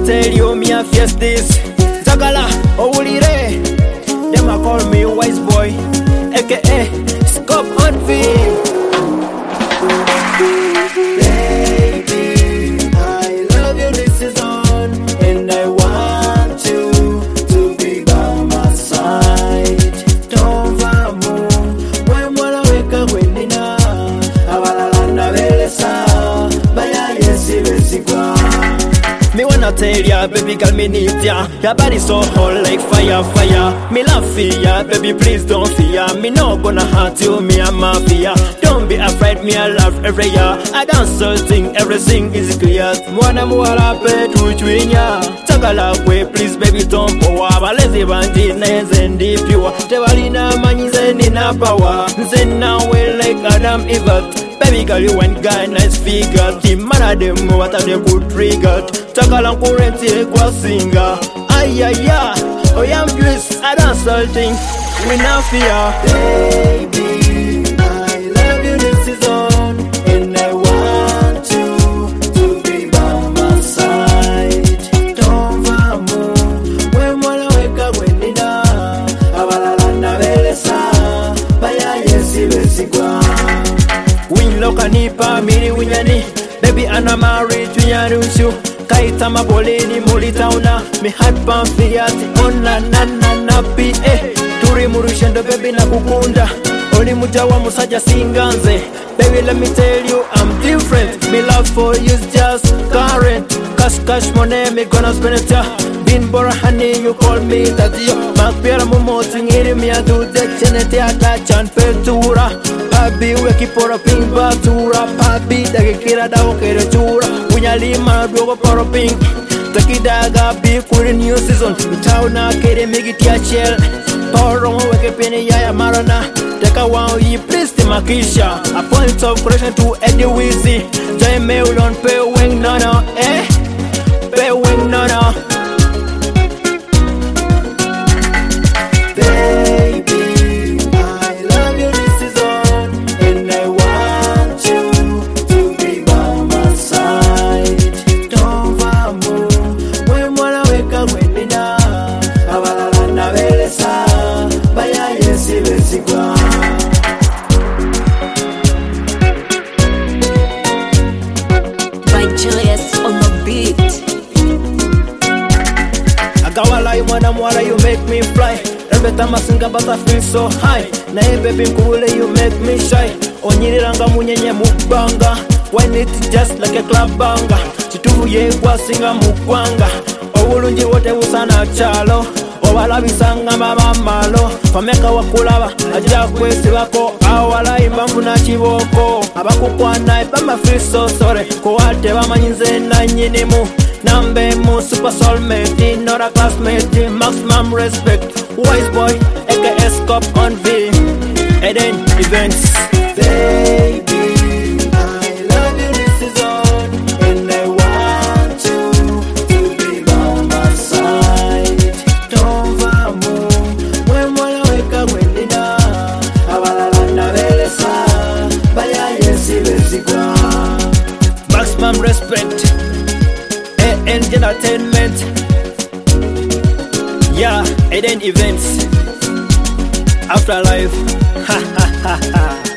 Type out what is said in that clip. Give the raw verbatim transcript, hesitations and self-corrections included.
tell you me a face this. Zagala, Owulire. Them a call me wise boy, aka Scope on film. Baby, I love you, this is on, and I want you to be by my side. Don't vamu, when wala weka wenina, awalalanda velesa, baya yesi vesigwa. Me wanna tell ya, baby girl, me need ya. Your body so hot like fire, fire. Me love fear, baby, please don't fear. Me no gonna hurt you, me a mafia. Don't be afraid, me I love every year. I dance so sing, everything is clear. Mwana mwala pe tuchwinya. Takala kwe, please baby don't power. Balezi banji neze ndi pure. Tevalina manyize nina power. Nze na we like Adam Eva. Baby girl, you want guy, nice figure. Team man of them, what are they good trigger? Takala kurenti kwa singa. Ay ay ay, oh yeah, I'm just I dance something. We not fear. Baby, I love you, this is on, and I want you to be by my side. Don't vamu, when wala weka wenina, awalalanda velesa, baya yesi vesigwa. Win loka nipa miri winyani, baby ana married to yarushu. Kaita maboleni mulitauna, mi heart pan fiati ona na na na pi eh. Turi murushendo baby na kukunda, oli mujawa musaja singanze. Baby let me tell you I'm different, me love for you is just current. Cash cash money me gonna spend it ya. Bin bora honey you call me tatiyo. Makpera mumoti ngiri mi adu dekchenete atachan petura. Papi weki pora ping batura. Papi dagi kira dawo kere chura. Unyalima dogo pora ping. Takidaga bi kuri new season. Itauna kere migiti ya shell. Poro weke peni ya ya marana. Taka wao yi please timakisha. A point of correction to Eddie Weezy. Jai me ulon pe weng nana eh. Pe weng nana. Agawala you wanna mwala you make me fly. Every time I sing about I feel so high. Na hey baby mkule you make me shy. Onyiranga munyenye mukbanga. When it's just like a club banga. Chituvu ye kwa singa mukwanga. Owulunji wote usana chalo. Owala bisanga mama malo. Fameka wakulaba ajira kwesi wako. Awala imambu na chiboko. Abakukwana ipama feel so sorry. Kuwate wamanyinze na nyinimu. Nambe mu super soulmate, not a classmate, maximum respect. Wise boy, aka Scope on V. Eden events. Baby, I love you, this is on, and I want you to be by my side. Don't vamu, when wala weka wenina, awalalanda velesa, baya yesi vesigwa. Maximum respect. Entertainment, yeah, Eden events, afterlife, ha ha ha ha.